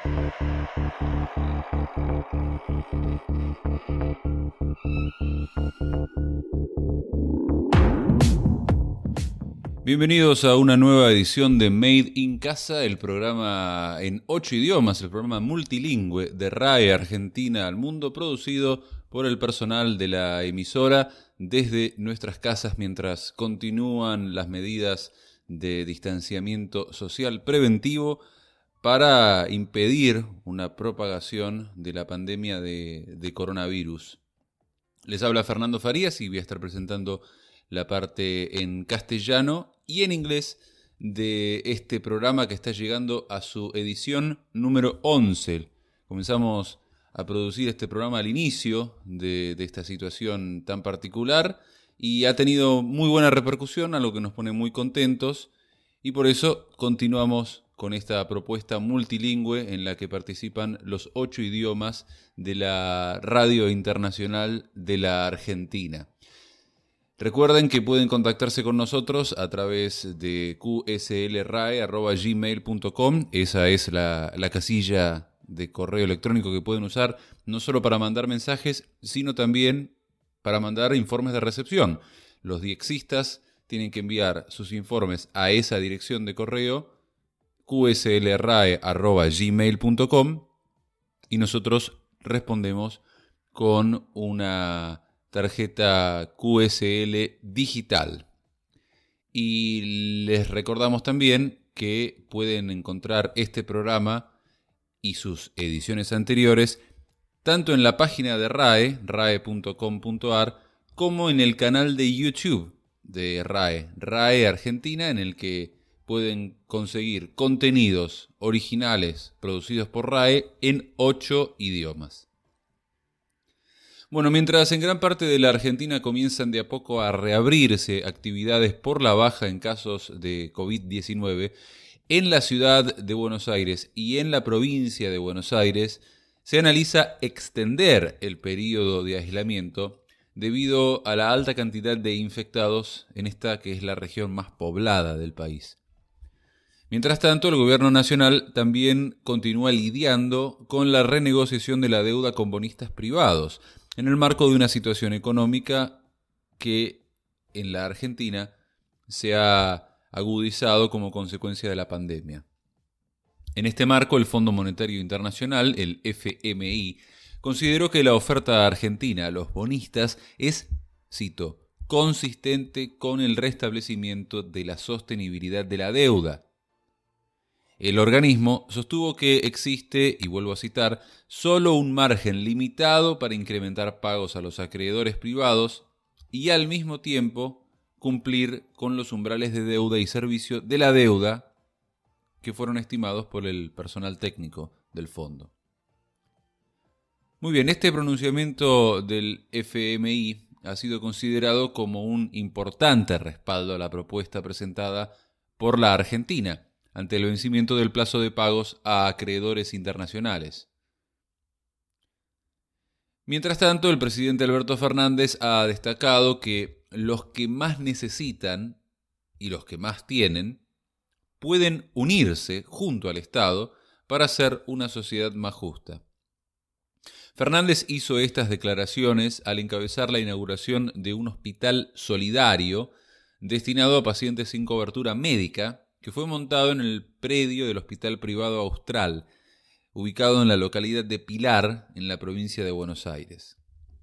Bienvenidos a una nueva edición de Made in Casa, el programa en 8 idiomas, el programa multilingüe de RAE Argentina al Mundo, producido por el personal de la emisora desde nuestras casas mientras continúan las medidas de distanciamiento social preventivo para impedir una propagación de la pandemia de coronavirus. Les habla Fernando Farías y voy a estar presentando la parte en castellano y en inglés de este programa que está llegando a su edición número 11. Comenzamos a producir este programa al inicio de esta situación tan particular y ha tenido muy buena repercusión, algo que nos pone muy contentos, y por eso continuamos con esta propuesta multilingüe en la que participan los 8 idiomas de la Radio Internacional de la Argentina. Recuerden que pueden contactarse con nosotros a través de qslrae@gmail.com. Esa es la casilla de correo electrónico que pueden usar no solo para mandar mensajes, sino también para mandar informes de recepción. Los diexistas tienen que enviar sus informes a esa dirección de correo, qslrae@gmail.com, y nosotros respondemos con una tarjeta QSL digital. Y les recordamos también que pueden encontrar este programa y sus ediciones anteriores tanto en la página de RAE, rae.com.ar, como en el canal de YouTube de RAE, RAE Argentina, en el que pueden conseguir contenidos originales producidos por RAE en 8 idiomas. Bueno, mientras en gran parte de la Argentina comienzan de a poco a reabrirse actividades por la baja en casos de COVID-19, en la ciudad de Buenos Aires y en la provincia de Buenos Aires se analiza extender el periodo de aislamiento debido a la alta cantidad de infectados en esta que es la región más poblada del país. Mientras tanto, el gobierno nacional también continúa lidiando con la renegociación de la deuda con bonistas privados, en el marco de una situación económica que en la Argentina se ha agudizado como consecuencia de la pandemia. En este marco, el Fondo Monetario Internacional, el FMI, consideró que la oferta argentina a los bonistas es, cito, consistente con el restablecimiento de la sostenibilidad de la deuda. El organismo sostuvo que existe, y vuelvo a citar, solo un margen limitado para incrementar pagos a los acreedores privados y al mismo tiempo cumplir con los umbrales de deuda y servicio de la deuda que fueron estimados por el personal técnico del fondo. Muy bien, este pronunciamiento del FMI ha sido considerado como un importante respaldo a la propuesta presentada por la Argentina ante el vencimiento del plazo de pagos a acreedores internacionales. Mientras tanto, el presidente Alberto Fernández ha destacado que los que más necesitan y los que más tienen pueden unirse junto al Estado para hacer una sociedad más justa. Fernández hizo estas declaraciones al encabezar la inauguración de un hospital solidario destinado a pacientes sin cobertura médica que fue montado en el predio del Hospital Privado Austral, ubicado en la localidad de Pilar, en la provincia de Buenos Aires.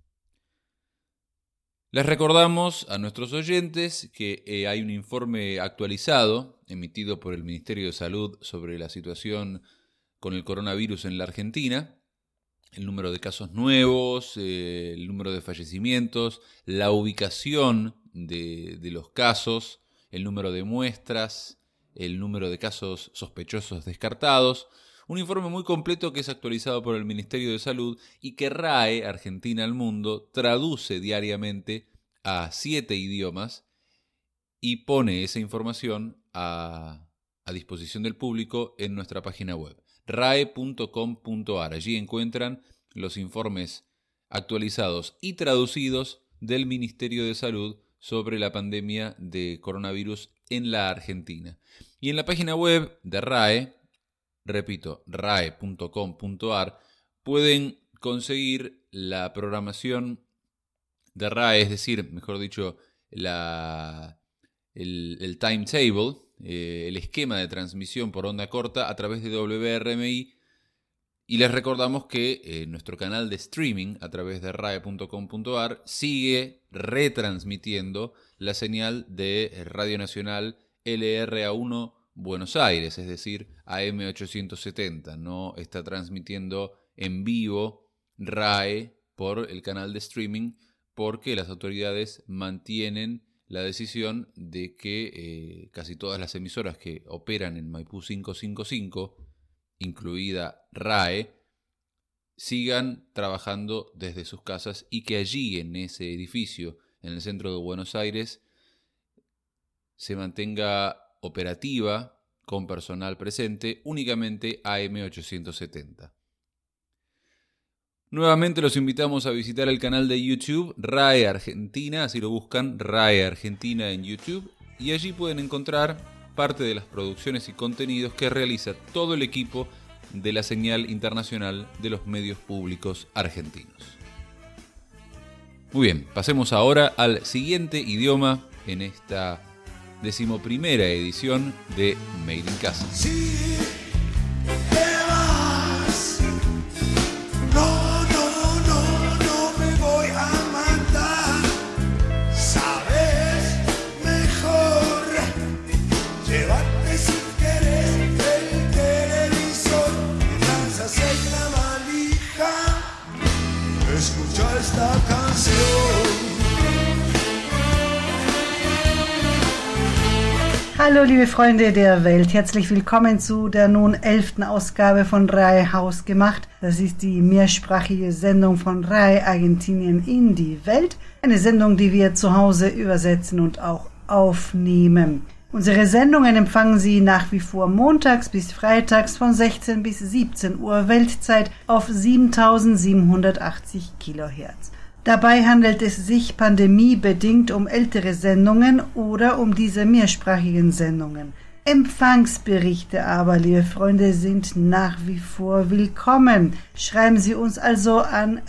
Les recordamos a nuestros oyentes que hay un informe actualizado emitido por el Ministerio de Salud sobre la situación con el coronavirus en la Argentina, el número de casos nuevos, el número de fallecimientos, la ubicación de los casos, el número de muestras, el número de casos sospechosos descartados. Un informe muy completo que es actualizado por el Ministerio de Salud y que RAE, Argentina al Mundo, traduce diariamente a 7 idiomas y pone esa información a disposición del público en nuestra página web, rae.com.ar. Allí encuentran los informes actualizados y traducidos del Ministerio de Salud sobre la pandemia de coronavirus en la Argentina. Y en la página web de RAE, repito, rae.com.ar, pueden conseguir la programación de RAE, es decir, mejor dicho, el timetable, el esquema de transmisión por onda corta a través de WRMI. Y les recordamos que nuestro canal de streaming a través de rae.com.ar sigue retransmitiendo la señal de Radio Nacional LRA1 Buenos Aires, es decir, AM870. No está transmitiendo en vivo RAE por el canal de streaming porque las autoridades mantienen la decisión de que casi todas las emisoras que operan en Maipú 555, incluida RAE, sigan trabajando desde sus casas y que allí en ese edificio, en el centro de Buenos Aires, se mantenga operativa con personal presente únicamente AM870. Nuevamente los invitamos a visitar el canal de YouTube RAE Argentina, así lo buscan, RAE Argentina en YouTube, y allí pueden encontrar parte de las producciones y contenidos que realiza todo el equipo de la señal internacional de los medios públicos argentinos. Muy bien, pasemos ahora al siguiente idioma en esta 11ª edición de Made in Casa. Si te vas, no me voy a matar. Sabes mejor llevarte si querés el televisor mientras haces la valija. Escucha esta canción. Hallo liebe Freunde der Welt, herzlich willkommen zu der nun 11. Ausgabe von RAE Hausgemacht. Das ist die mehrsprachige Sendung von RAE Argentinien in die Welt. Eine Sendung, die wir zu Hause übersetzen und auch aufnehmen. Unsere Sendungen empfangen Sie nach wie vor montags bis freitags von 16 bis 17 Uhr Weltzeit auf 7780 Kilohertz. Dabei handelt es sich pandemiebedingt um ältere Sendungen oder um diese mehrsprachigen Sendungen. Empfangsberichte aber, liebe Freunde, sind nach wie vor willkommen. Schreiben Sie uns also an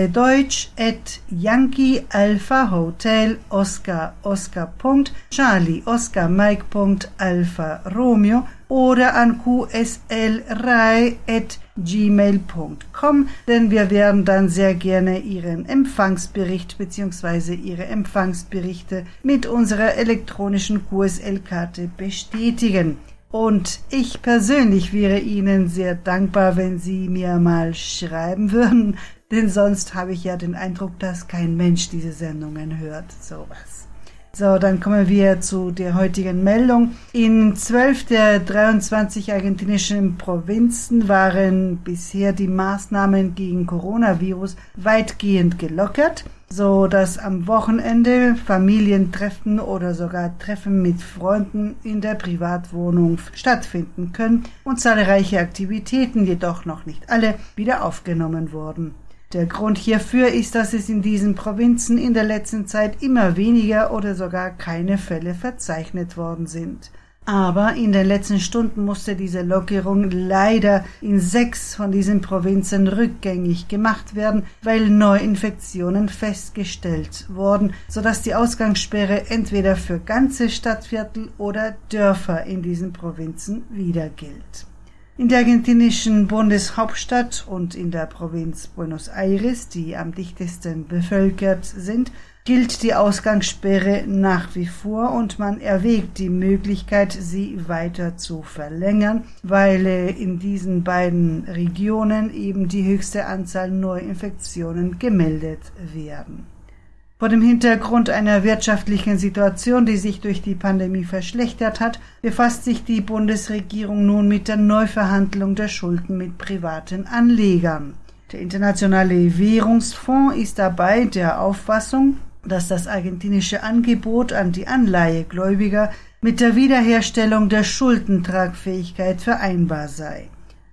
raedeutsch@yankee-alpha-hotel-oscar.charlie-oscar-mike.alpha-romeo oder an qslrae@gmail.com, denn wir werden dann sehr gerne Ihren Empfangsbericht bzw. Ihre Empfangsberichte mit unserer elektronischen QSL-Karte bestätigen. Und ich persönlich wäre Ihnen sehr dankbar, wenn Sie mir mal schreiben würden, denn sonst habe ich ja den Eindruck, dass kein Mensch diese Sendungen hört. Sowas. So, dann kommen wir zu der heutigen Meldung. In 12 der 23 argentinischen Provinzen waren bisher die Maßnahmen gegen Coronavirus weitgehend gelockert, so dass am Wochenende Familientreffen oder sogar Treffen mit Freunden in der Privatwohnung stattfinden können und zahlreiche Aktivitäten, jedoch noch nicht alle, wieder aufgenommen wurden. Der Grund hierfür ist, dass es in diesen Provinzen in der letzten Zeit immer weniger oder sogar keine Fälle verzeichnet worden sind. Aber in den letzten Stunden musste diese Lockerung leider in 6 von diesen Provinzen rückgängig gemacht werden, weil Neuinfektionen festgestellt wurden, sodass die Ausgangssperre entweder für ganze Stadtviertel oder Dörfer in diesen Provinzen wieder gilt. In der argentinischen Bundeshauptstadt und in der Provinz Buenos Aires, die am dichtesten bevölkert sind, gilt die Ausgangssperre nach wie vor und man erwägt die Möglichkeit, sie weiter zu verlängern, weil in diesen beiden Regionen eben die höchste Anzahl Neuinfektionen gemeldet werden. Vor dem Hintergrund einer wirtschaftlichen Situation, die sich durch die Pandemie verschlechtert hat, befasst sich die Bundesregierung nun mit der Neuverhandlung der Schulden mit privaten Anlegern. Der Internationale Währungsfonds ist dabei der Auffassung, dass das argentinische Angebot an die Anleihegläubiger mit der Wiederherstellung der Schuldentragfähigkeit vereinbar sei.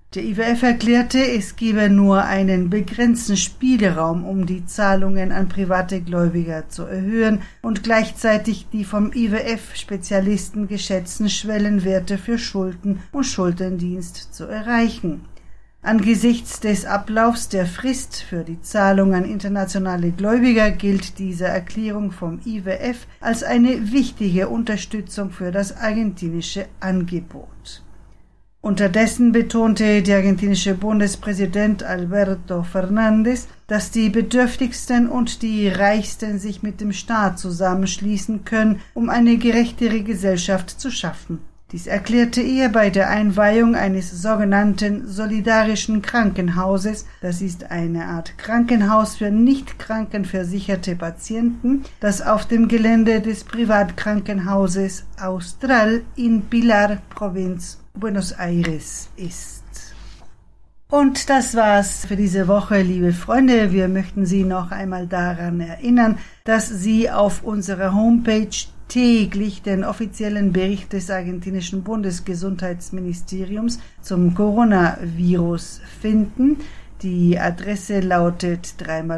Der IWF erklärte, es gebe nur einen begrenzten Spielraum, um die Zahlungen an private Gläubiger zu erhöhen und gleichzeitig die vom IWF-Spezialisten geschätzten Schwellenwerte für Schulden und Schuldendienst zu erreichen. Angesichts des Ablaufs der Frist für die Zahlung an internationale Gläubiger gilt diese Erklärung vom IWF als eine wichtige Unterstützung für das argentinische Angebot. Unterdessen betonte der argentinische Bundespräsident Alberto Fernández, dass die Bedürftigsten und die Reichsten sich mit dem Staat zusammenschließen können, um eine gerechtere Gesellschaft zu schaffen. Dies erklärte er bei der Einweihung eines sogenannten solidarischen Krankenhauses. Das ist eine Art Krankenhaus für nicht krankenversicherte Patienten, das auf dem Gelände des Privatkrankenhauses Austral in Pilar, Provinz Buenos Aires ist. Und das war's für diese Woche, liebe Freunde. Wir möchten Sie noch einmal daran erinnern, dass Sie auf unserer Homepage täglich den offiziellen Bericht des argentinischen Bundesgesundheitsministeriums zum Coronavirus finden. Die Adresse lautet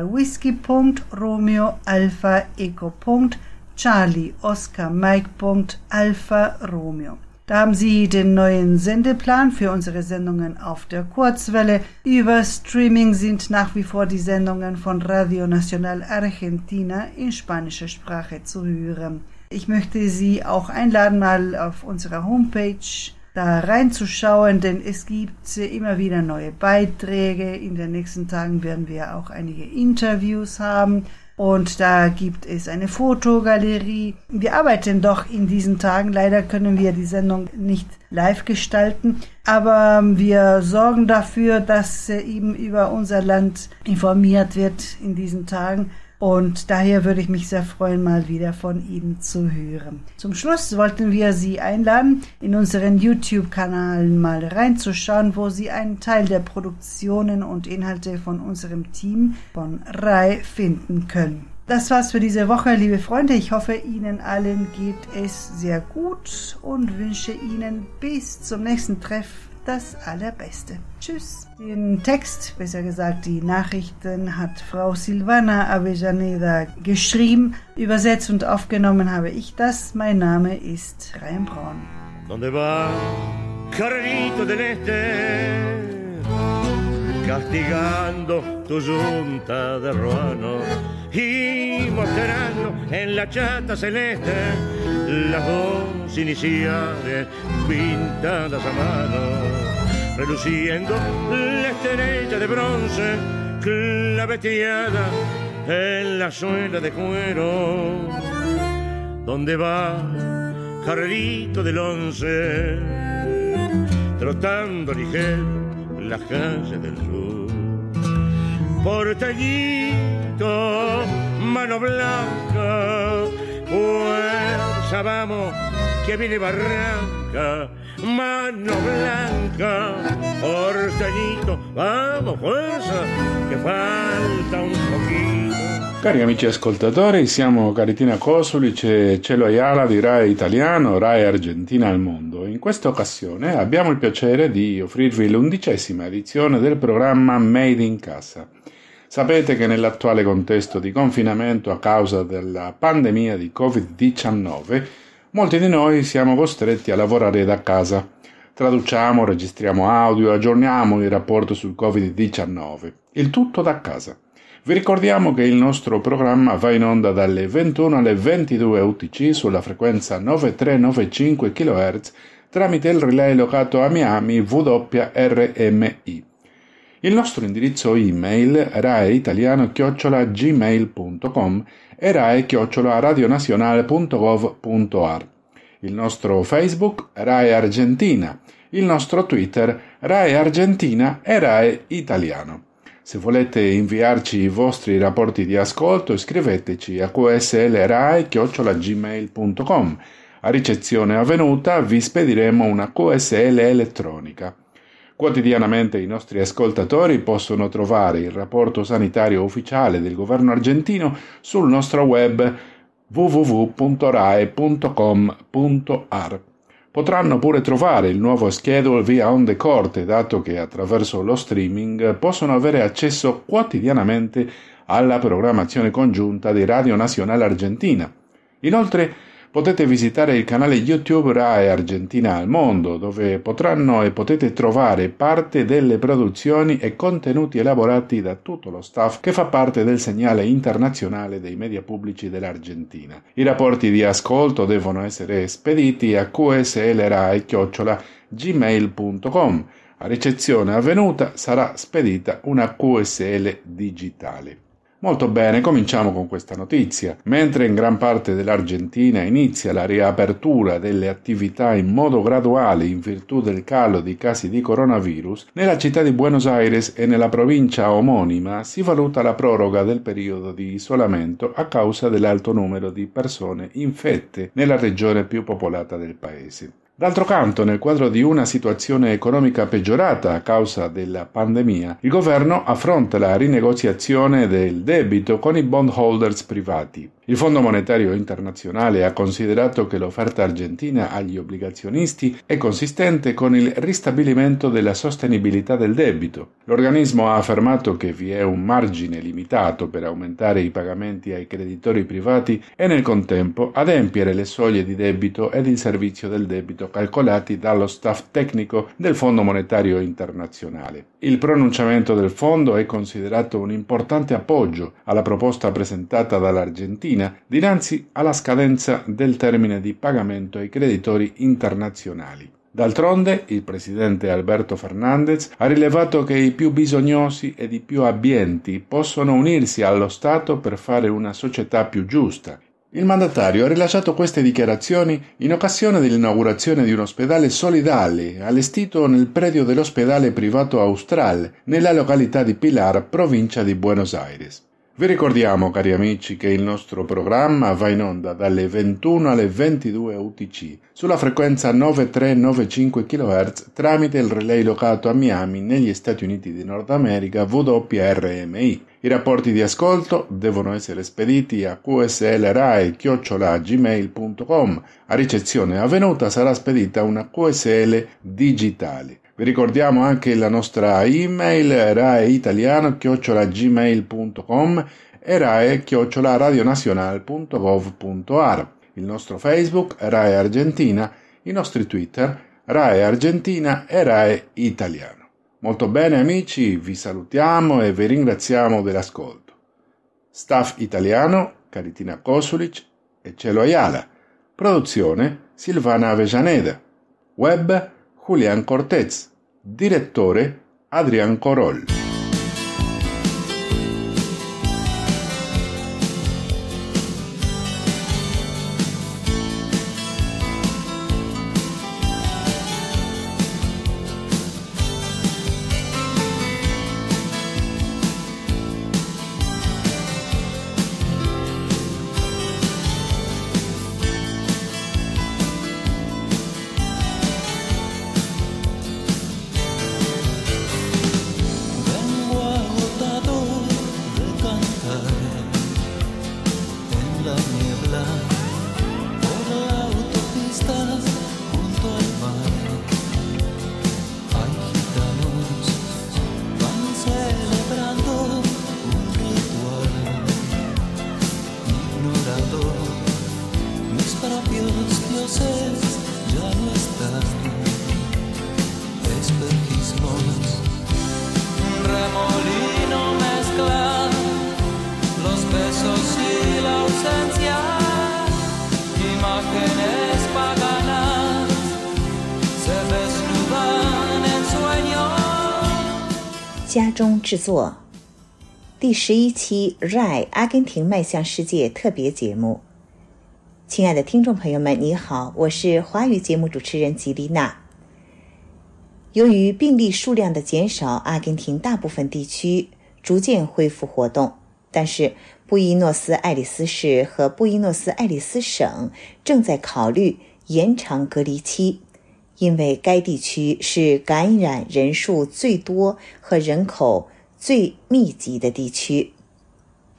3xwhisky.romeo-alpha-eco.charlie-oscar-mike.alpha-romeo. Da haben Sie den neuen Sendeplan für unsere Sendungen auf der Kurzwelle. Über Streaming sind nach wie vor die Sendungen von Radio Nacional Argentina in spanischer Sprache zu hören. Ich möchte Sie auch einladen, mal auf unserer Homepage da reinzuschauen, denn es gibt immer wieder neue Beiträge. In den nächsten Tagen werden wir auch einige Interviews haben. Und da gibt es eine Fotogalerie. Wir arbeiten doch in diesen Tagen. Leider können wir die Sendung nicht live gestalten. Aber wir sorgen dafür, dass eben über unser Land informiert wird in diesen Tagen. Und daher würde ich mich sehr freuen, mal wieder von Ihnen zu hören. Zum Schluss wollten wir Sie einladen, in unseren YouTube-Kanal mal reinzuschauen, wo Sie einen Teil der Produktionen und Inhalte von unserem Team von RAI finden können. Das war's für diese Woche, liebe Freunde. Ich hoffe, Ihnen allen geht es sehr gut und wünsche Ihnen bis zum nächsten Treff das Allerbeste. Tschüss. Den Text, besser gesagt die Nachrichten, hat Frau Silvana Avellaneda geschrieben. Übersetzt und aufgenommen habe ich das. Mein Name ist Ryan Braun. ¿Dónde va, Carrerito del Este? Castigando tu yunta de ruano y mostrando en la chata celeste las dos iniciales pintadas a mano, reluciendo la estrella de bronce claveteada en la suela de cuero. ¿Dónde va, Carrerito del Once? Trotando ligero las calles del sur. Porteñito, mano blanca, fuerza, vamos, que viene Barranca. Mano blanca, porteñito, vamos, fuerza, che falta un pochino. Cari amici ascoltatori, siamo Caritina Kosulic e Cielo Ayala di Rai Italiano, Rai Argentina al Mondo. In questa occasione abbiamo il piacere di offrirvi l'11ª edizione del programma Made in Casa. Sapete che nell'attuale contesto di confinamento a causa della pandemia di Covid-19, molti di noi siamo costretti a lavorare da casa. Traduciamo, registriamo audio, aggiorniamo il rapporto sul Covid-19. Il tutto da casa. Vi ricordiamo che il nostro programma va in onda dalle 21 alle 22 UTC sulla frequenza 9395 kHz tramite il relay locato a Miami WRMI. Il nostro indirizzo email raeitaliano@gmail.com e rai@radionacional.gov.ar. Il nostro Facebook Rai Argentina, il nostro Twitter Rai Argentina e Rai Italiano. Se volete inviarci i vostri rapporti di ascolto, scriveteci a qslrai@gmail.com. A ricezione avvenuta vi spediremo una QSL elettronica. Quotidianamente i nostri ascoltatori possono trovare il rapporto sanitario ufficiale del governo argentino sul nostro web www.rai.com.ar. Potranno pure trovare il nuovo schedule via onde corte, dato che attraverso lo streaming possono avere accesso quotidianamente alla programmazione congiunta di Radio Nazionale Argentina. Inoltre potete visitare il canale YouTube RAI Argentina al Mondo, dove potranno e potete trovare parte delle produzioni e contenuti elaborati da tutto lo staff che fa parte del segnale internazionale dei media pubblici dell'Argentina. I rapporti di ascolto devono essere spediti a qslrai@gmail.com. A ricezione avvenuta sarà spedita una QSL digitale. Molto bene, cominciamo con questa notizia. Mentre in gran parte dell'Argentina inizia la riapertura delle attività in modo graduale in virtù del calo di casi di coronavirus, nella città di Buenos Aires e nella provincia omonima si valuta la proroga del periodo di isolamento a causa dell'alto numero di persone infette nella regione più popolata del paese. D'altro canto, nel quadro di una situazione economica peggiorata a causa della pandemia, il governo affronta la rinegoziazione del debito con i bondholders privati. Il Fondo Monetario Internazionale ha considerato che l'offerta argentina agli obbligazionisti è consistente con il ristabilimento della sostenibilità del debito. L'organismo ha affermato che vi è un margine limitato per aumentare i pagamenti ai creditori privati e nel contempo adempiere le soglie di debito ed il servizio del debito calcolati dallo staff tecnico del Fondo Monetario Internazionale. Il pronunciamento del fondo è considerato un importante appoggio alla proposta presentata dall'Argentina dinanzi alla scadenza del termine di pagamento ai creditori internazionali. D'altronde, il presidente Alberto Fernández ha rilevato che i più bisognosi ed i più abbienti possono unirsi allo Stato per fare una società più giusta. Il mandatario ha rilasciato queste dichiarazioni in occasione dell'inaugurazione di un ospedale solidale allestito nel predio dell'ospedale privato Austral, nella località di Pilar, provincia di Buenos Aires. Vi ricordiamo, cari amici, che il nostro programma va in onda dalle 21 alle 22 UTC sulla frequenza 9395 kHz tramite il relay locato a Miami negli Stati Uniti di Nord America WRMI. I rapporti di ascolto devono essere spediti a qslrai@gmail.com. A ricezione avvenuta sarà spedita una QSL digitale. Vi ricordiamo anche la nostra email raeitaliano@gmail.com e rae@radionacional.gov.ar, il nostro Facebook Rae Argentina, i nostri Twitter Rae Argentina e Rae Italiano. Molto bene amici, vi salutiamo e vi ringraziamo dell'ascolto. Staff italiano Caritina Kosulic e Celo Ayala. Produzione Silvana Avellaneda. Web Julián Cortez. Direttore Adrián Corol. Imágenes paganas se desnudan en sueños. 家中制作第11期 RAI 阿根廷迈向世界特别节目。亲爱的听众朋友们，你好，我是华语节目主持人吉丽娜。由于病例数量的减少，阿根廷大部分地区逐渐恢复活动，但是布宜诺斯艾利斯市和布宜诺斯艾利斯省正在考虑延长隔离期，因为该地区是感染人数最多和人口最密集的地区。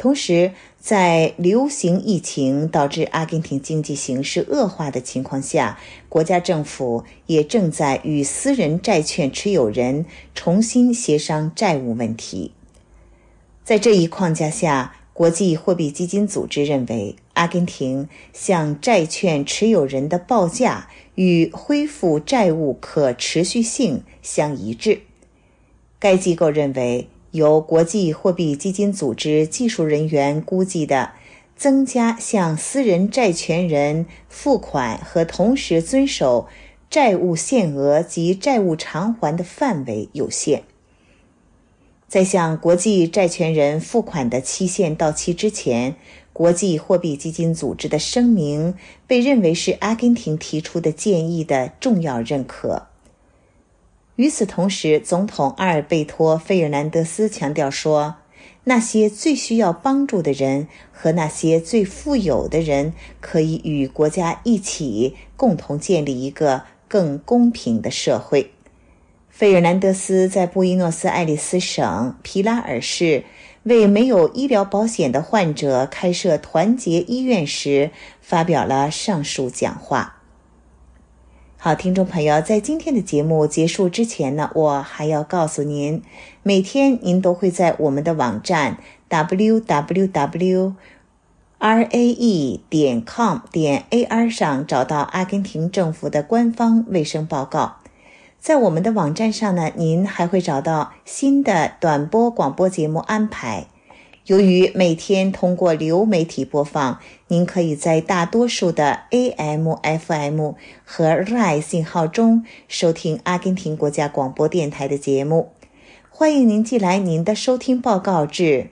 同时，在流行疫情导致阿根廷经济形势恶化的情况下，国家政府也正在与私人债券持有人重新协商债务问题。在这一框架下，国际货币基金组织认为，阿根廷向债券持有人的报价与恢复债务可持续性相一致。该机构认为，由国际货币基金组织技术人员估计的增加向私人债权人付款和同时遵守债务限额及债务偿还的范围有限。在向国际债权人付款的期限到期之前，国际货币基金组织的声明被认为是阿根廷提出的建议的重要认可。与此同时，总统阿尔贝托·费尔南德斯强调说，那些最需要帮助的人和那些最富有的人可以与国家一起共同建立一个更公平的社会。费尔南德斯在布宜诺斯艾利斯省皮拉尔市为没有医疗保险的患者开设团结医院时发表了上述讲话。好，听众朋友，在今天的节目结束之前呢，我还要告诉您，每天您都会在我们的网站 www.rae.com.ar 上找到阿根廷政府的官方卫生报告。在我们的网站上呢，您还会找到新的短波广播节目安排。由于每天通过流媒体播放，您可以在大多数的 AM、FM 和 RAI 信号中收听阿根廷国家广播电台的节目。欢迎您寄来您的收听报告至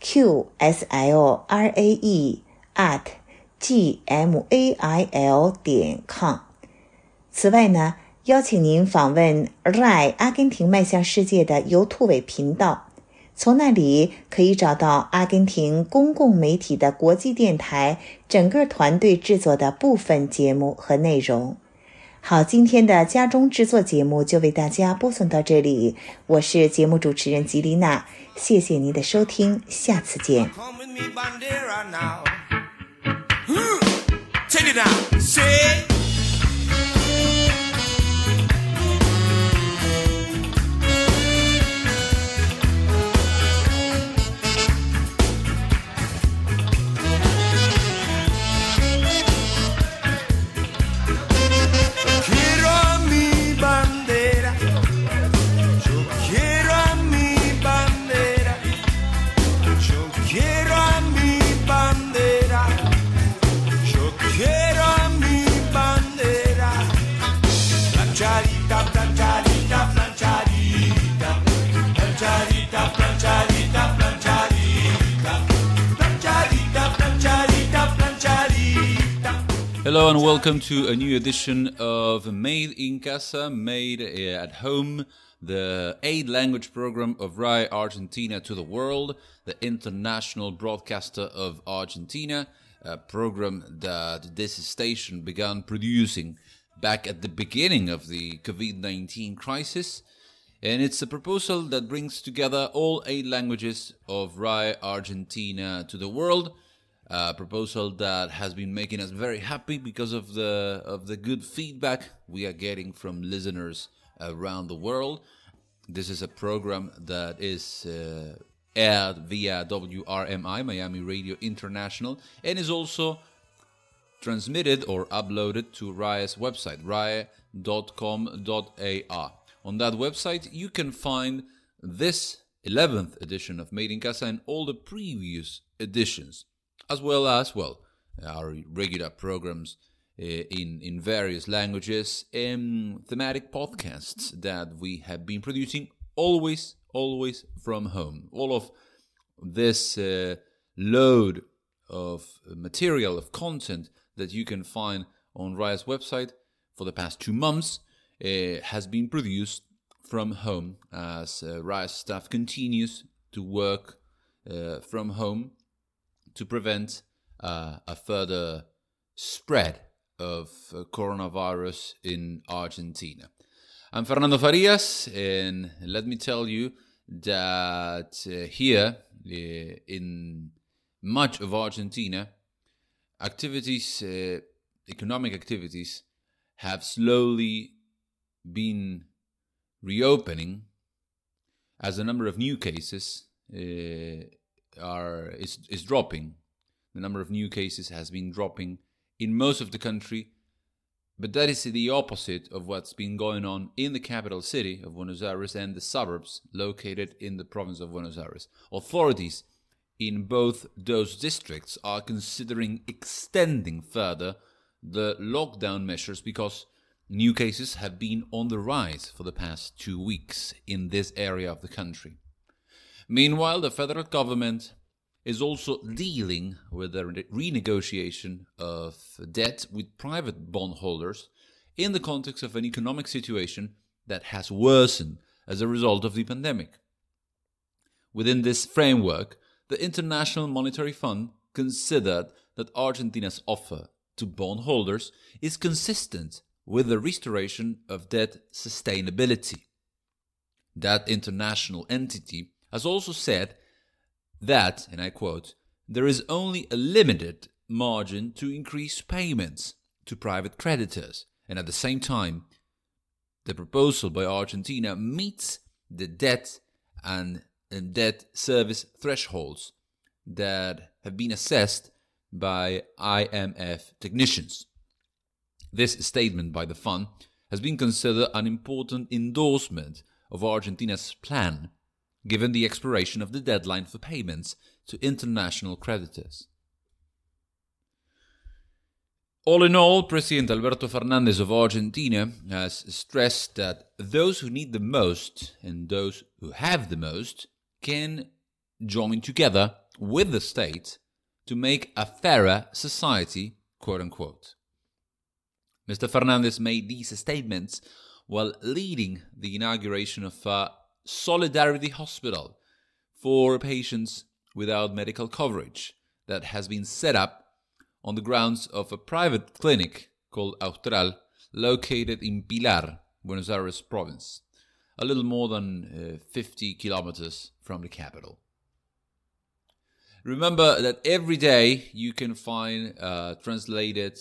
qslrae@gmail.com。 此外呢，邀请您访问 RAI 阿根廷迈向世界的尤兔尾频道，从那里可以找到阿根廷公共媒体的国际电台整个团队制作的部分节目和内容。好，今天的家中制作节目就为大家播送到这里，我是节目主持人吉丽娜，谢谢您的收听，下次见。 Hello and welcome to a new edition of Made in Casa, Made at Home, the 8-language program of RAI Argentina to the world, the international broadcaster of Argentina, a program that this station began producing back at the beginning of the COVID-19 crisis. And it's a proposal that brings together all 8 languages of RAI Argentina to the world. A proposal that has been making us very happy because of the good feedback we are getting from listeners around the world. This is a program that is aired via WRMI, Miami Radio International, and is also transmitted or uploaded to RAI's website, rai.com.ar. On that website, you can find this 11th edition of Made in Casa and all the previous editions, as well as, our regular programs in various languages and thematic podcasts that we have been producing always from home. All of this load of material, of content that you can find on RAI's website for the past 2 months has been produced from home as RAI's staff continues to work from home to prevent a further spread of coronavirus in Argentina. I'm Fernando Farias, and let me tell you that here in much of Argentina, economic activities have slowly been reopening as the number of new cases is dropping. The number of new cases has been dropping in most of the country, but that is the opposite of what's been going on in the capital city of Buenos Aires and the suburbs located in the province of Buenos Aires. Authorities in both those districts are considering extending further the lockdown measures because new cases have been on the rise for the past 2 weeks in this area of the country. Meanwhile, the federal government is also dealing with the renegotiation of debt with private bondholders in the context of an economic situation that has worsened as a result of the pandemic. Within this framework, the International Monetary Fund considered that Argentina's offer to bondholders is consistent with the restoration of debt sustainability. That international entity has also said that, and I quote, there is only a limited margin to increase payments to private creditors, and at the same time, the proposal by Argentina meets the debt and debt service thresholds that have been assessed by IMF technicians. This statement by the fund has been considered an important endorsement of Argentina's plan, given the expiration of the deadline for payments to international creditors. All in all, President Alberto Fernández of Argentina has stressed that those who need the most and those who have the most can join together with the state to make a fairer society, quote-unquote. Mr. Fernández made these statements while leading the inauguration of a Solidarity Hospital for patients without medical coverage that has been set up on the grounds of a private clinic called Austral, located in Pilar, Buenos Aires province, a little more than 50 kilometers from the capital. Remember that every day you can find a translated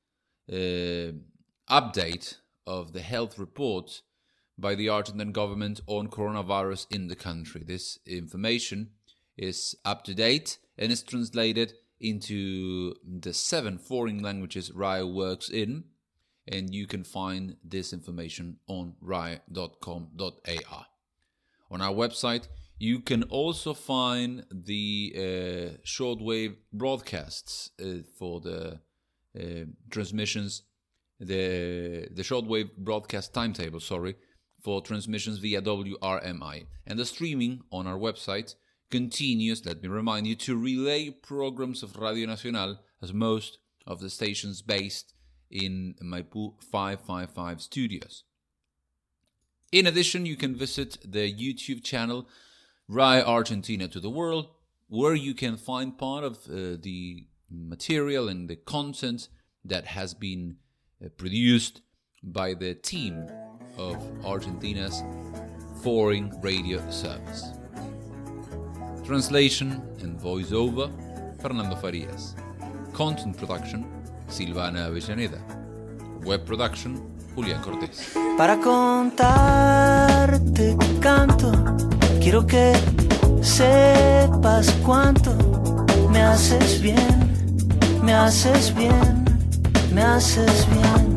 update of the health report by the Argentine government on coronavirus in the country. This information is up to date and is translated into the 7 foreign languages RAE works in, and you can find this information on rae.com.ar. On our website, you can also find the shortwave broadcasts for the transmissions, the shortwave broadcast timetable, for transmissions via WRMI. And the streaming on our website continues, let me remind you, to relay programs of Radio Nacional, as most of the stations based in Maipú 555 studios. In addition, you can visit the YouTube channel RAE Argentina to the World, where you can find part of the material and the content that has been produced by the team of Argentina's foreign radio service. Translation and voiceover, Fernando Farias. Content production, Silvana Avellaneda. Web production, Julián Cortés. Para contarte canto, quiero que sepas cuánto me haces bien, me haces bien, me haces bien.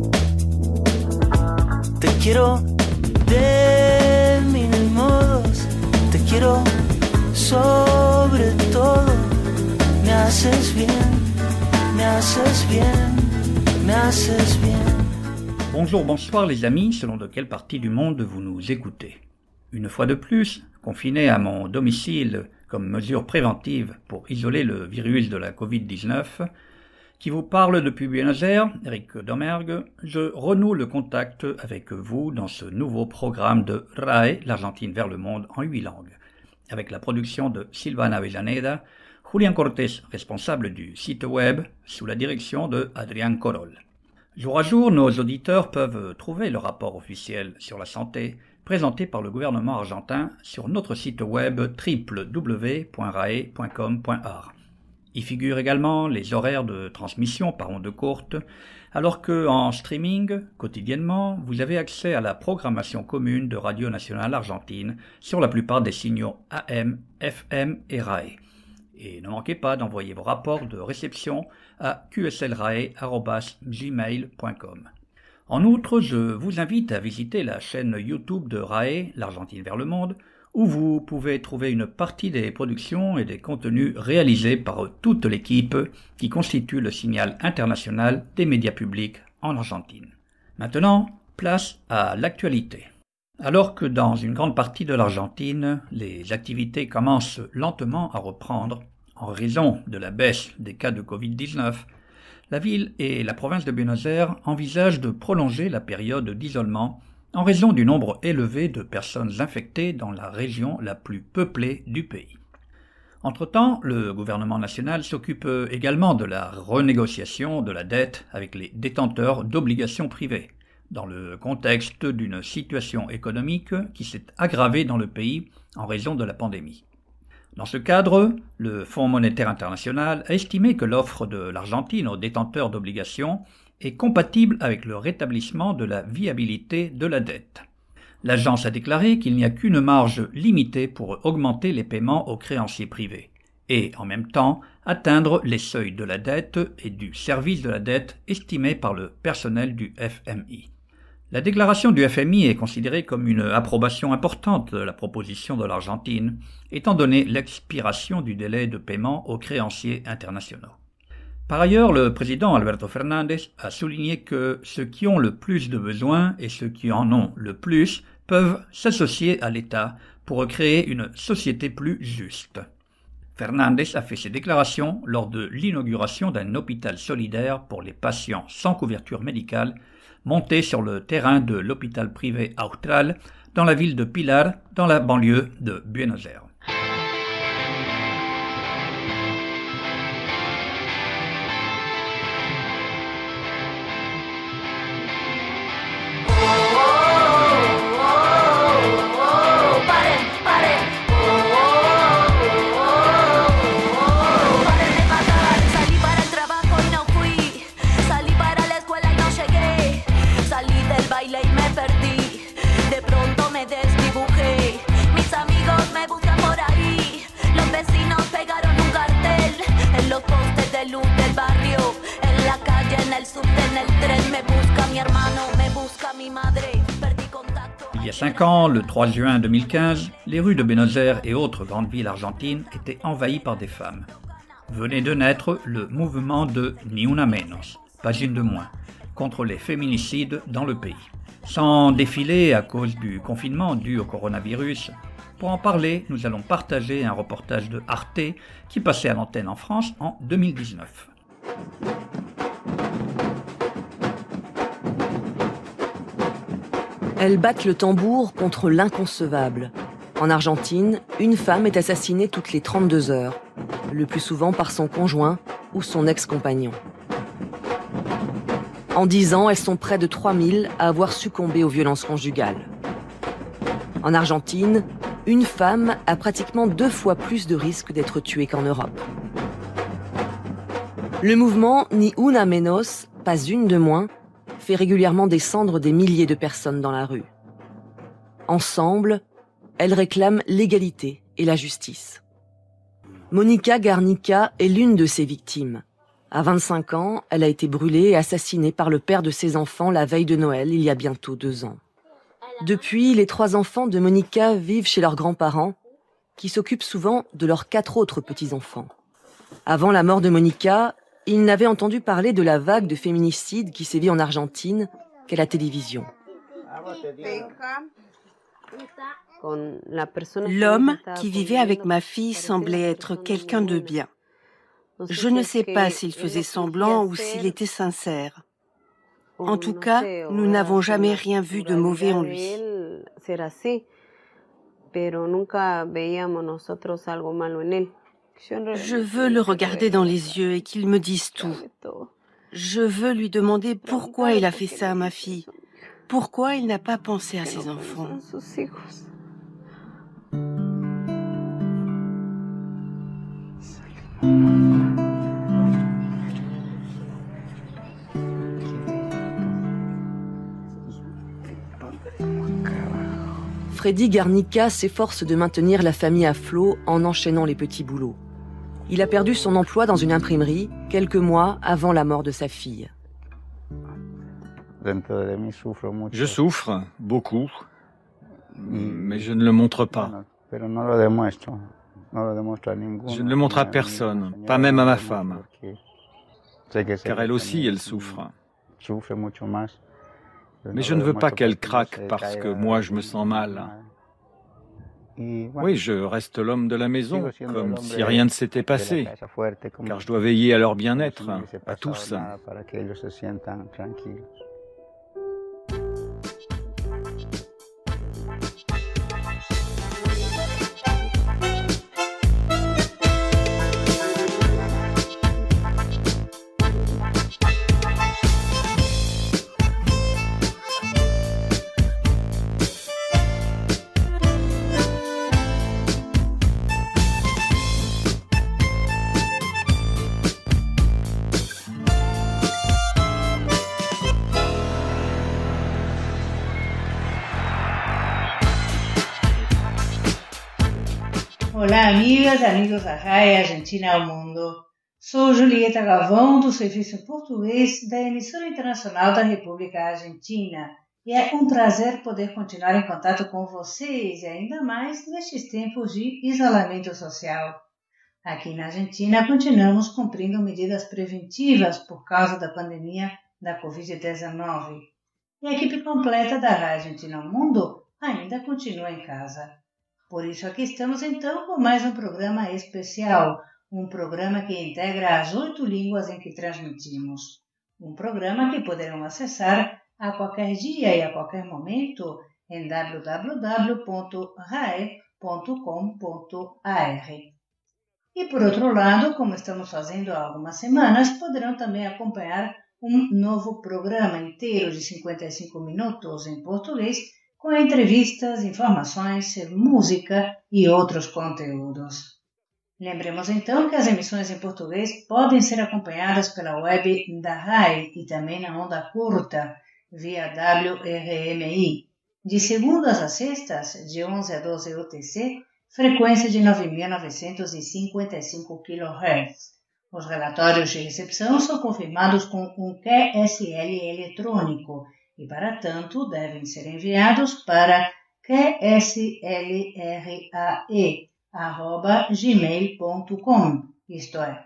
Te quiero de mil modos, te quiero sobre todo. Me haces bien, me haces bien, me haces bien. Bonjour, bonsoir les amis, selon de quelle partie du monde vous nous écoutez. Une fois de plus, confiné à mon domicile comme mesure préventive pour isoler le virus de la Covid-19, qui vous parle depuis Buenos Aires, Eric Domergue, je renoue le contact avec vous dans ce nouveau programme de RAE, l'Argentine vers le monde en 8 langues, avec la production de Silvana Avellaneda, Julián Cortés, responsable du site web, sous la direction de Adrián Corol. Jour à jour, nos auditeurs peuvent trouver le rapport officiel sur la santé présenté par le gouvernement argentin sur notre site web www.rae.com.ar. Y figurent également les horaires de transmission par ondes courtes, alors que en streaming, quotidiennement, vous avez accès à la programmation commune de Radio Nationale Argentine sur la plupart des signaux AM, FM et RAE. Et ne manquez pas d'envoyer vos rapports de réception à qslrae@gmail.com. En outre, je vous invite à visiter la chaîne YouTube de RAE, l'Argentine vers le monde, où vous pouvez trouver une partie des productions et des contenus réalisés par toute l'équipe qui constitue le signal international des médias publics en Argentine. Maintenant, place à l'actualité. Alors que dans une grande partie de l'Argentine, les activités commencent lentement à reprendre en raison de la baisse des cas de Covid-19, la ville et la province de Buenos Aires envisagent de prolonger la période d'isolement en raison du nombre élevé de personnes infectées dans la région la plus peuplée du pays. Entre-temps, le gouvernement national s'occupe également de la renégociation de la dette avec les détenteurs d'obligations privées, dans le contexte d'une situation économique qui s'est aggravée dans le pays en raison de la pandémie. Dans ce cadre, le Fonds monétaire international a estimé que l'offre de l'Argentine aux détenteurs d'obligations est compatible avec le rétablissement de la viabilité de la dette. L'agence a déclaré qu'il n'y a qu'une marge limitée pour augmenter les paiements aux créanciers privés et, en même temps, atteindre les seuils de la dette et du service de la dette estimés par le personnel du FMI. La déclaration du FMI est considérée comme une approbation importante de la proposition de l'Argentine, étant donné l'expiration du délai de paiement aux créanciers internationaux. Par ailleurs, le président Alberto Fernández a souligné que ceux qui ont le plus de besoins et ceux qui en ont le plus peuvent s'associer à l'État pour créer une société plus juste. Fernández a fait ces déclarations lors de l'inauguration d'un hôpital solidaire pour les patients sans couverture médicale monté sur le terrain de l'hôpital privé Austral dans la ville de Pilar, dans la banlieue de Buenos Aires. Il y a 5 ans, le 3 juin 2015, les rues de Buenos Aires et autres grandes villes argentines étaient envahies par des femmes. Venait de naître le mouvement de Ni Una Menos, pas une de moins, contre les féminicides dans le pays. Sans défiler à cause du confinement dû au coronavirus, pour en parler, nous allons partager un reportage de Arte qui passait à l'antenne en France en 2019. Elles battent le tambour contre l'inconcevable. En Argentine, une femme est assassinée toutes les 32 heures, le plus souvent par son conjoint ou son ex-compagnon. En 10 ans, elles sont près de 3000 à avoir succombé aux violences conjugales. En Argentine, une femme a pratiquement 2 fois plus de risques d'être tuée qu'en Europe. Le mouvement Ni Una Menos, pas une de moins, fait régulièrement descendre des milliers de personnes dans la rue. Ensemble, elles réclament l'égalité et la justice. Monica Garnica est l'une de ces victimes. À 25 ans, elle a été brûlée et assassinée par le père de ses enfants la veille de Noël, il y a bientôt 2 ans. Depuis, les 3 enfants de Monica vivent chez leurs grands-parents, qui s'occupent souvent de leurs 4 autres petits-enfants. Avant la mort de Monica, ils n'avaient entendu parler de la vague de féminicides qui sévit en Argentine qu'à la télévision. L'homme qui vivait avec ma fille semblait être quelqu'un de bien. Je ne sais pas s'il faisait semblant ou s'il était sincère. En tout cas, nous n'avons jamais rien vu de mauvais en lui. Je veux le regarder dans les yeux et qu'il me dise tout. Je veux lui demander pourquoi il a fait ça à ma fille. Pourquoi il n'a pas pensé à ses enfants. Freddy Garnica s'efforce de maintenir la famille à flot en enchaînant les petits boulots. Il a perdu son emploi dans une imprimerie quelques mois avant la mort de sa fille. Je souffre beaucoup, mais je ne le montre pas. Je ne le montre à personne, pas même à ma femme, car elle aussi, elle souffre. Mais je ne veux pas qu'elle craque parce que moi, je me sens mal. Oui, je reste l'homme de la maison, comme si rien ne s'était passé, car je dois veiller à leur bien-être, à tous. Olá, amigas, amigos da RAI Argentina ao Mundo. Sou Julieta Galvão, do Serviço Português da Emissora Internacional da República Argentina. E é um prazer poder continuar em contato com vocês, e ainda mais nestes tempos de isolamento social. Aqui na Argentina, continuamos cumprindo medidas preventivas por causa da pandemia da Covid-19. E a equipe completa da RAI Argentina ao Mundo ainda continua em casa. Por isso aqui estamos então com mais um programa especial, um programa que integra as 8 línguas em que transmitimos. Um programa que poderão acessar a qualquer dia e a qualquer momento em www.rai.com.ar. E por outro lado, como estamos fazendo há algumas semanas, poderão também acompanhar um novo programa inteiro de 55 minutos em português, com entrevistas, informações, música e outros conteúdos. Lembremos então que as emissões em português podem ser acompanhadas pela web da RAI e também na onda curta, via WRMI, de segundas a sextas, de 11 a 12 UTC, frequência de 9.955 kHz. Os relatórios de recepção são confirmados com um QSL eletrônico, e, para tanto, devem ser enviados para qslrae@gmail.com, isto é,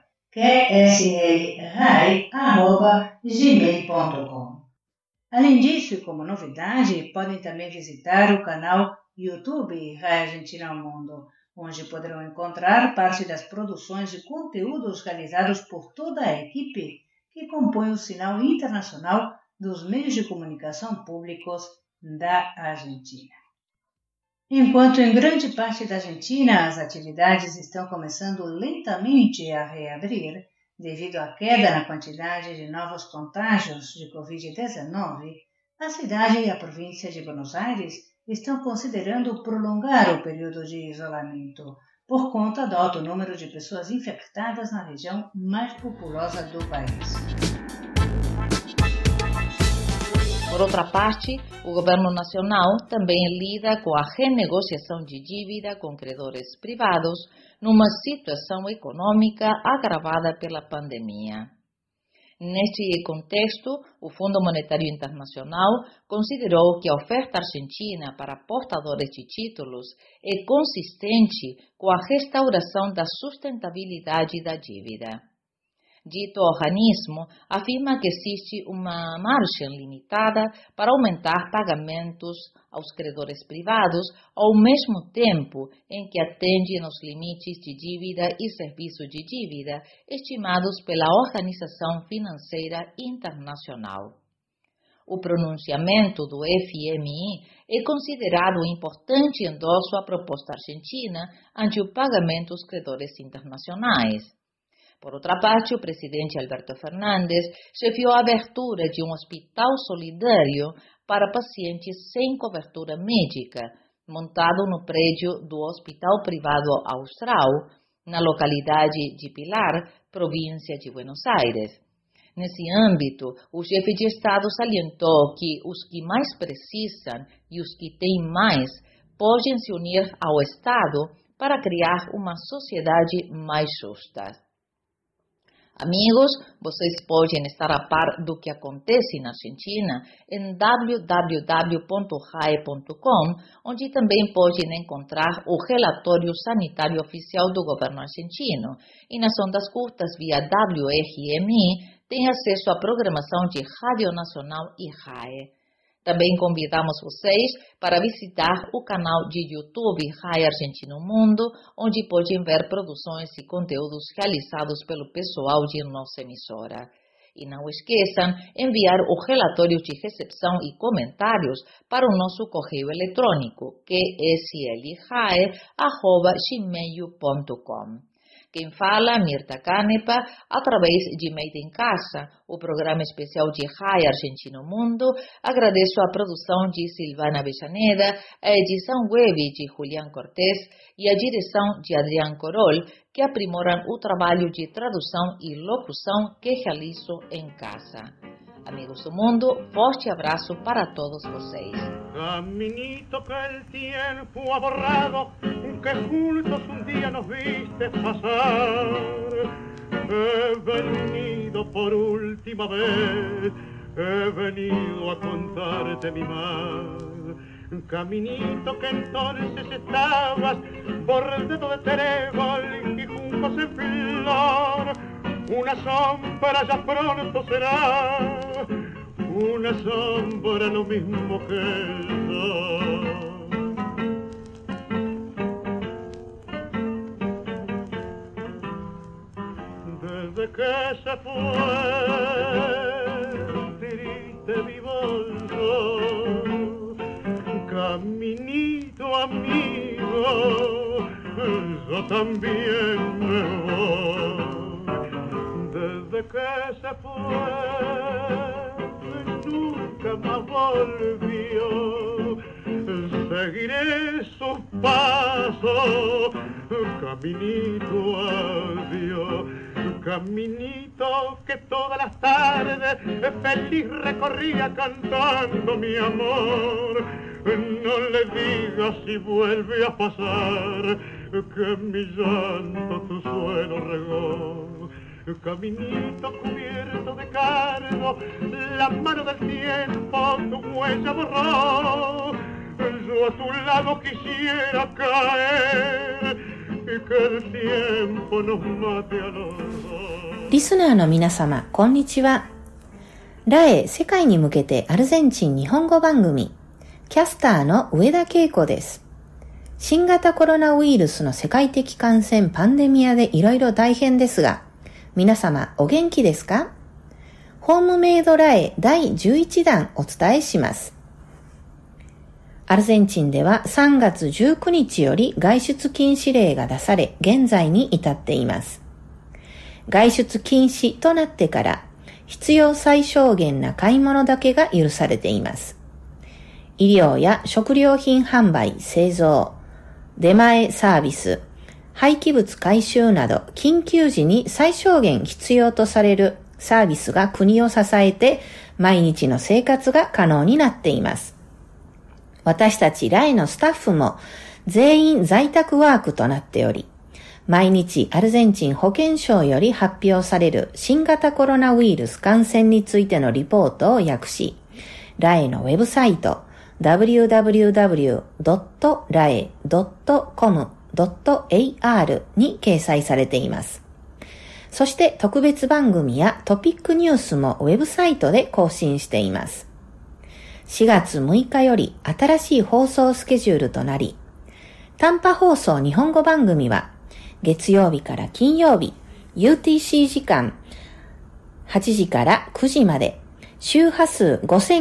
qslrae@gmail.com. Além disso, e como novidade, podem também visitar o canal YouTube RAI Argentina ao Mundo, onde poderão encontrar parte das produções de conteúdos realizados por toda a equipe que compõe o sinal internacional dos meios de comunicação públicos da Argentina. Enquanto em grande parte da Argentina as atividades estão começando lentamente a reabrir, devido à queda na quantidade de novos contágios de Covid-19, a cidade e a província de Buenos Aires estão considerando prolongar o período de isolamento, por conta do alto número de pessoas infectadas na região mais populosa do país. Por outra parte, o governo nacional também lida com a renegociação de dívida com credores privados numa situação econômica agravada pela pandemia. Neste contexto, o Fundo Monetário Internacional considerou que a oferta argentina para portadores de títulos é consistente com a restauração da sustentabilidade da dívida. Dito organismo afirma que existe uma margem limitada para aumentar pagamentos aos credores privados ao mesmo tempo em que atende nos limites de dívida e serviço de dívida estimados pela Organização Financeira Internacional. O pronunciamento do FMI é considerado um importante endosso à proposta argentina ante o pagamento aos credores internacionais. Por outra parte, o presidente Alberto Fernández chefiou a abertura de um hospital solidário para pacientes sem cobertura médica, montado no prédio do Hospital Privado Austral, na localidade de Pilar, província de Buenos Aires. Nesse âmbito, o chefe de Estado salientou que os que mais precisam e os que têm mais podem se unir ao Estado para criar uma sociedade mais justa. Amigos, vocês podem estar a par do que acontece na Argentina em www.rae.com, onde também podem encontrar o relatório sanitário oficial do governo argentino. E nas ondas curtas via WRMI, tem acesso à programação de Rádio Nacional e RAE. Também convidamos vocês para visitar o canal de YouTube RAE Argentino Mundo, onde podem ver produções e conteúdos realizados pelo pessoal de nossa emissora. E não esqueçam enviar o relatório de recepção e comentários para o nosso correio eletrônico, qslrae@gmail.com. Quem fala, Mirta Canepa, através de Made in Casa, o programa especial de RAE Argentino Mundo. Agradeço a produção de Silvana Avellaneda, a edição web de Julián Cortés e a direção de Adrián Corol, que aprimoram o trabalho de tradução e locução que realizo em casa. Amigos do mundo, forte abraço para todos vocês. Caminito que el tiempo ha borrado, que juntos un día nos viste pasar. He venido por última vez, he venido a contarte mi mal. Caminito que entonces estabas bordado de trébol y juncos en flor. Una sombra ya pronto será, una sombra lo mismo que el sol. Desde que se fue, triste mi bolso, caminito amigo, yo también me voy. Desde que se fue, nunca más volvió. Seguiré sus pasos, caminito adiós. Caminito que todas las tardes feliz recorría cantando mi amor. No le digas si vuelve a pasar que mi llanto tu suelo regó. Caminito cubierto de cargo, la mano del tiempo tu huella borró. Yo a tu lado quisiera caer y que el tiempo nos mate a los dos. リスナーの皆様、こんにちは。ラエ世界に向けてアルゼンチン日本語番組、キャスターの上田恵子です。新型コロナウイルスの世界的感染パンデミアでいろいろ大変ですが、皆様お元気ですか？ホームメイドラエ第11弾お伝えします。アルゼンチンでは3月19日より外出禁止令が出され、現在に至っています。外出禁止となってから、必要最小限な買い物だけが許されています。医療や食料品販売、製造、出前サービス、廃棄物回収など緊急時に最小限必要とされるサービスが国を支えて毎日の生活が可能になっています。私たちラエのスタッフも全員在宅ワークとなっており、毎日アルゼンチン保健省より発表される新型コロナウイルス感染についてのリポートを訳し、ラエのウェブサイト www.rae.com.ar に掲載されています。そして特別番組やトピックニュースもウェブサイトで更新しています。4月6日より新しい放送スケジュールとなり、短波放送日本語番組は月曜日から金曜日 UTC 時間8時から9時まで周波数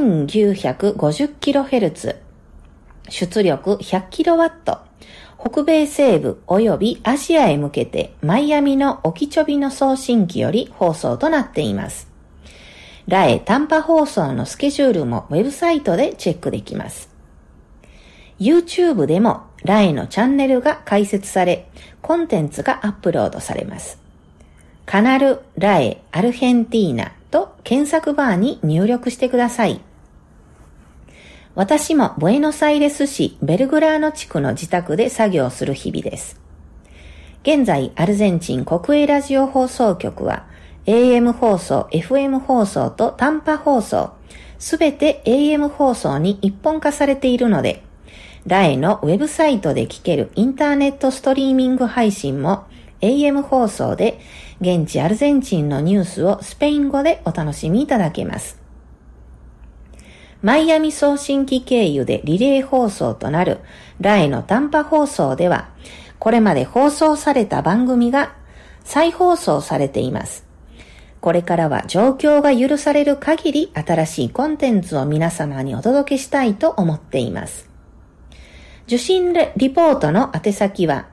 5950kHz 出力 100kW 北米西部及びアジアへ向けてマイアミのオキチョビの送信機より放送となっています。ラエ短波放送のスケジュールもウェブサイトでチェックできます。YouTube でもラエのチャンネルが開設され、コンテンツがアップロードされます。カナルラエアルヘンティーナと検索バーに入力してください。 私もブエノスアイレス市ベルグラーノ地区の自宅で作業する日々です。現在、アルゼンチン国営ラジオ放送局は AM 放送、FM 放送と短波放送、すべて AM 放送に一本化されているので、RAEのウェブサイトで聞けるインターネットストリーミング配信も AM 放送で現地アルゼンチンのニュースをスペイン語でお楽しみいただけます。マイアミ送信機経由でリレー放送となるRAEの短波放送では、これまで放送された番組が再放送されています。これからは状況が許される限り新しいコンテンツを皆様にお届けしたいと思っています。受信リポートの宛先は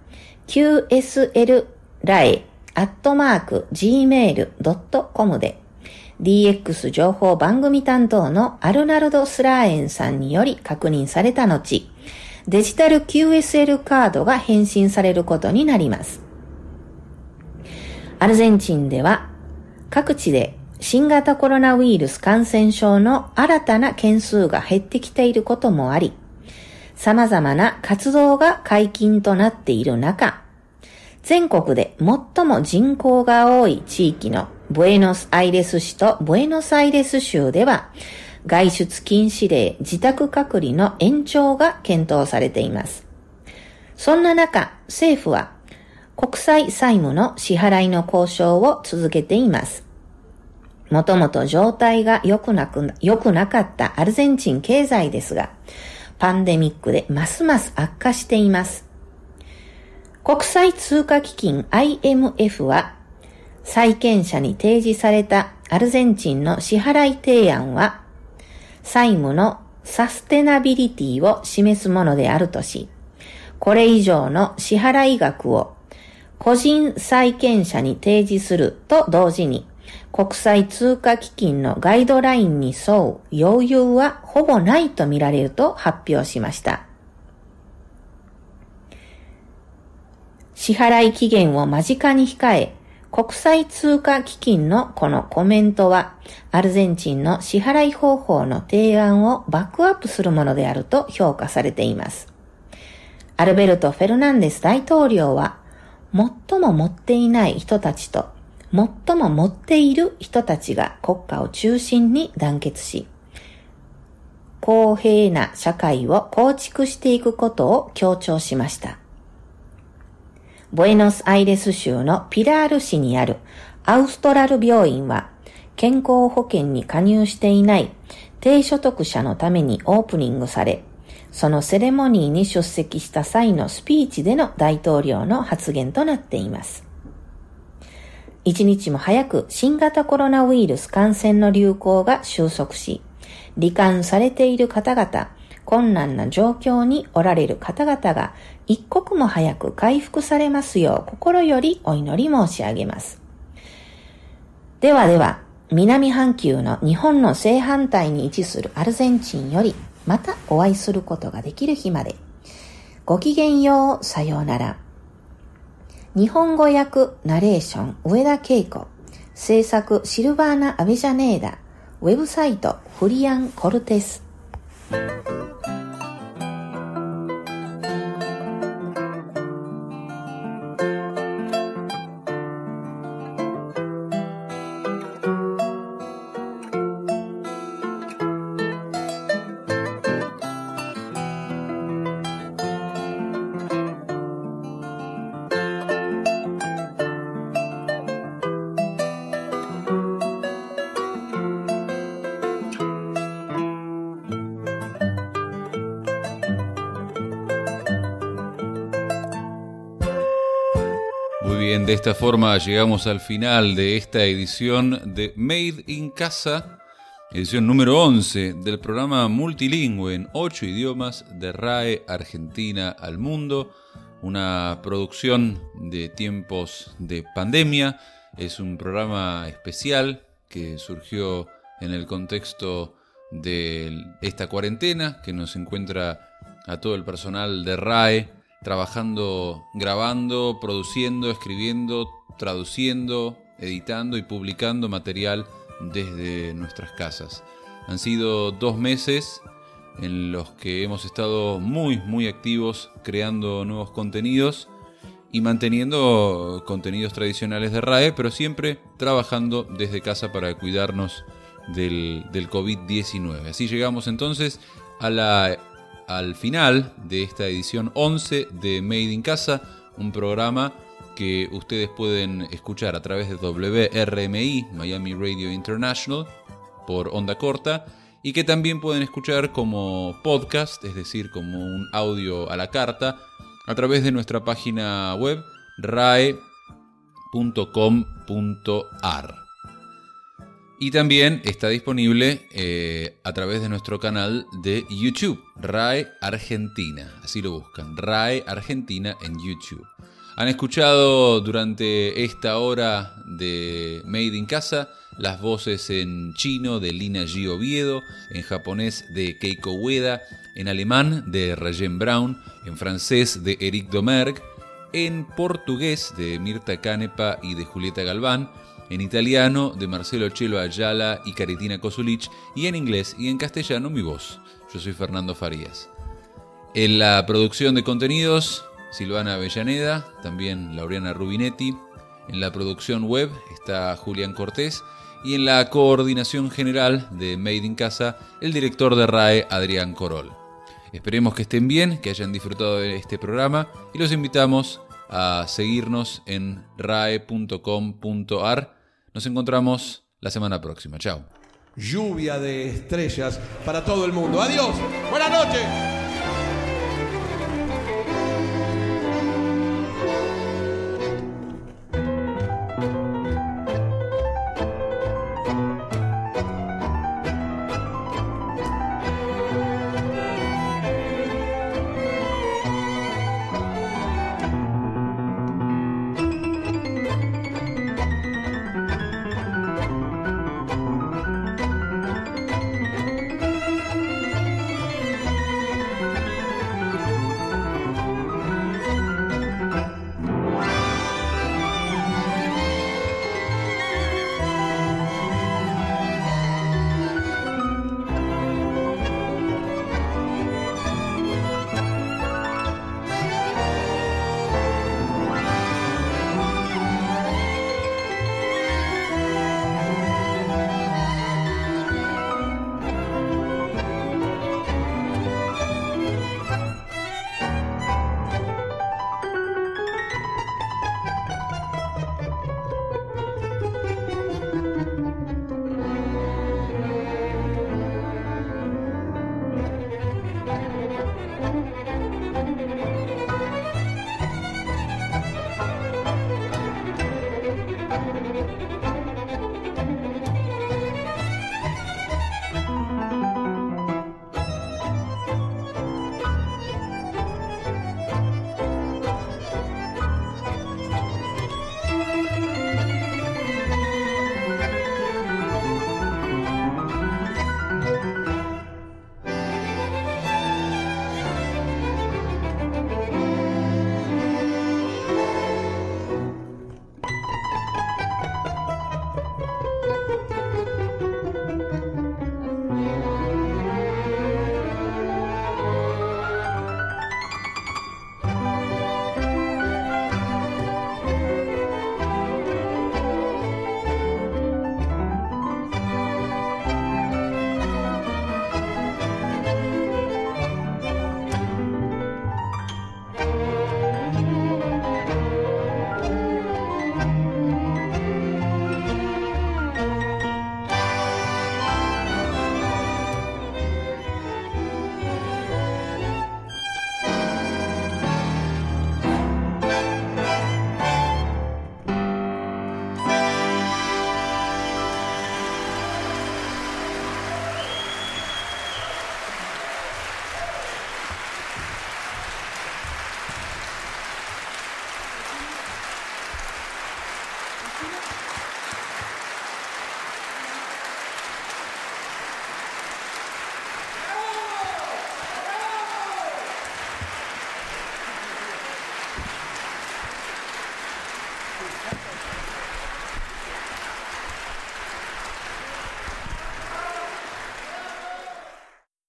qslrae@gmail.com で、DX 情報番組担当のアルナルド・スラーエンさんにより確認された後、デジタル QSL カードが返信されることになります。アルゼンチンでは各地で新型コロナウイルス感染症の新たな件数が減ってきていることもあり、様々な活動が解禁となっている中、全国で最も人口が多い地域のブエノスアイレス市とブエノスアイレス州では、外出禁止令、自宅隔離の延長が検討されています。そんな中、政府は国際債務の支払いの交渉を続けています。もともと状態が良くなかったアルゼンチン経済ですが、パンデミックでますます悪化しています。国際通貨基金 IMF は、債権者に提示されたアルゼンチンの支払い提案は、債務のサステナビリティを示すものであるとし、これ以上の支払い額を個人債権者に提示すると同時に、国際通貨基金のガイドラインに沿う余裕はほぼないと見られると発表しました。支払い期限を間近に控え、国際通貨基金のこのコメントは、アルゼンチンの支払い方法の提案をバックアップするものであると評価されています。アルベルト・フェルナンデス大統領は、最も持っていない人たちと、最も持っている人たちが国家を中心に団結し、公平な社会を構築していくことを強調しました。ブエノスアイレス州のピラール市にあるアウストラル病院は、健康保険に加入していない低所得者のためにオープニングされ、そのセレモニーに出席した際のスピーチでの大統領の発言となっています。一日も早く新型コロナウイルス感染の流行が収束し、罹患されている方々、困難な状況におられる方々が一刻も早く回復されますよう心よりお祈り申し上げます。では、南半球の日本の正反対に位置するアルゼンチンよりまたお会いすることができる日まで。ごきげんよう、さようなら。日本語訳ナレーション上田恵子、制作シルバーナ・アベジャネーダ、ウェブサイトフリアン・コルテス。 De esta forma llegamos al final de esta edición de Made in Casa, edición número 11 del programa multilingüe en 8 idiomas de RAE Argentina al Mundo, una producción de tiempos de pandemia. Es un programa especial que surgió en el contexto de esta cuarentena que nos encuentra a todo el personal de RAE trabajando, grabando, produciendo, escribiendo, traduciendo, editando y publicando material desde nuestras casas. Han sido 2 meses en los que hemos estado muy activos creando nuevos contenidos y manteniendo contenidos tradicionales de RAE, pero siempre trabajando desde casa para cuidarnos del COVID-19. Así llegamos entonces al final de esta edición 11 de Made in Casa, un programa que ustedes pueden escuchar a través de WRMI, Miami Radio International, por onda corta, y que también pueden escuchar como podcast, es decir, como un audio a la carta, a través de nuestra página web rae.com.ar. Y también está disponible a través de nuestro canal de YouTube, RAE Argentina. Así lo buscan, RAE Argentina en YouTube. Han escuchado durante esta hora de Made in Casa las voces en chino de Lina G. Oviedo, en japonés de Keiko Ueda, en alemán de Rayen Brown, en francés de Eric Domergue, en portugués de Mirta Canepa y de Julieta Galván, en italiano de Marcelo Chelo Ayala y Caritina Kosulich, y en inglés y en castellano mi voz. Yo soy Fernando Farías. En la producción de contenidos, Silvana Avellaneda, también Laureana Rubinetti. En la producción web está Julián Cortés. Y en la coordinación general de Made in Casa, el director de RAE, Adrián Corol. Esperemos que estén bien, que hayan disfrutado de este programa y los invitamos a seguirnos en rae.com.ar. Nos encontramos la semana próxima. Chao. Lluvia de estrellas para todo el mundo. Adiós. Buenas noches.